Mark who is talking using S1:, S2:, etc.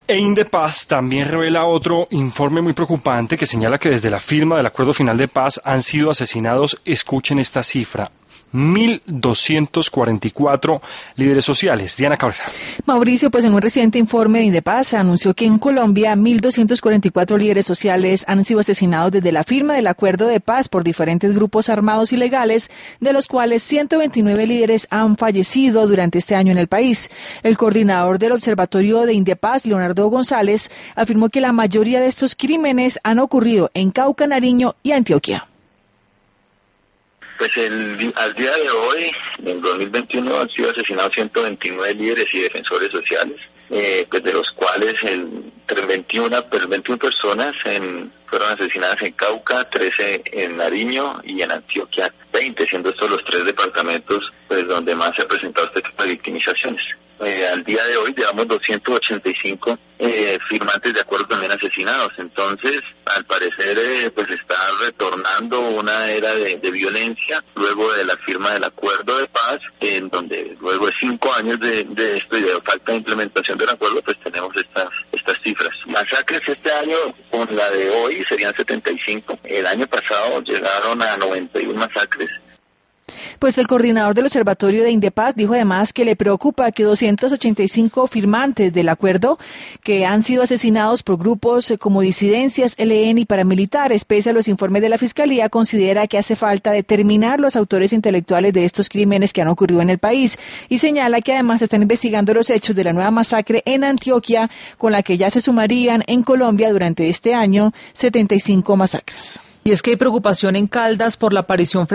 S1: E Indepaz también revela otro informe muy preocupante que señala que desde la firma del acuerdo final de paz han sido asesinados, escuchen esta cifra, 1.244 líderes sociales. Diana Cabrera.
S2: Mauricio, pues en un reciente informe de Indepaz se anunció que en Colombia 1.244 líderes sociales han sido asesinados desde la firma del acuerdo de paz por diferentes grupos armados ilegales, de los cuales 129 líderes han fallecido durante este año en el país. El coordinador del Observatorio de Indepaz, Leonardo González, afirmó que la mayoría de estos crímenes han ocurrido en Cauca, Nariño y Antioquia.
S3: Pues al día de hoy, en 2021, han sido asesinados 129 líderes y defensores sociales, pues de los cuales 21 personas fueron asesinadas en Cauca, 13 en Nariño y en Antioquia 20, siendo estos los 3 departamentos pues donde más se ha presentado este tipo de victimizaciones. Al día de hoy llevamos 285 firmantes de acuerdo también asesinados. Entonces, al parecer, pues está retornando una era de violencia luego de la firma del acuerdo de paz, en donde luego de 5 años de esto y de falta de implementación del acuerdo, pues tenemos estas cifras. Masacres este año con la de hoy serían 75. El año pasado llegaron a 91 masacres.
S2: Pues el coordinador del Observatorio de Indepaz dijo además que le preocupa que 285 firmantes del acuerdo que han sido asesinados por grupos como disidencias, ELN y paramilitares, pese a los informes de la Fiscalía, considera que hace falta determinar los autores intelectuales de estos crímenes que han ocurrido en el país y señala que además están investigando los hechos de la nueva masacre en Antioquia, con la que ya se sumarían en Colombia durante este año 75 masacres.
S4: Y es que hay preocupación en Caldas por la aparición